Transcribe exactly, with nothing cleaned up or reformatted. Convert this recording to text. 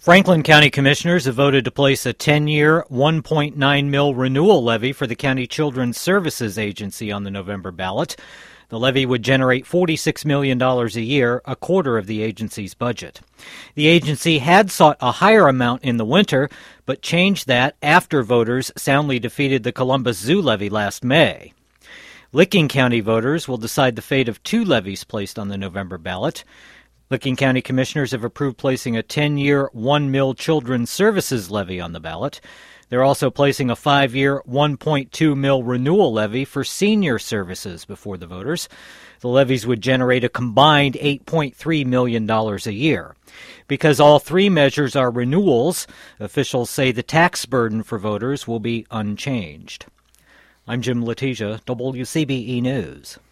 Franklin County Commissioners have voted to place a ten-year, one point nine mil renewal levy for the County Children's Services Agency on the November ballot. The levy would generate forty-six million dollars a year, a quarter of the agency's budget. The agency had sought a higher amount in the winter, but changed that after voters soundly defeated the Columbus Zoo levy last May. Licking County voters will decide the fate of two levies placed on the November ballot. Licking County Commissioners have approved placing a ten-year, one mil children's services levy on the ballot. They're also placing a five-year, one point two mil renewal levy for senior services before the voters. The levies would generate a combined eight point three million dollars a year. Because all three measures are renewals, officials say the tax burden for voters will be unchanged. I'm Jim Letizia, W C B E News.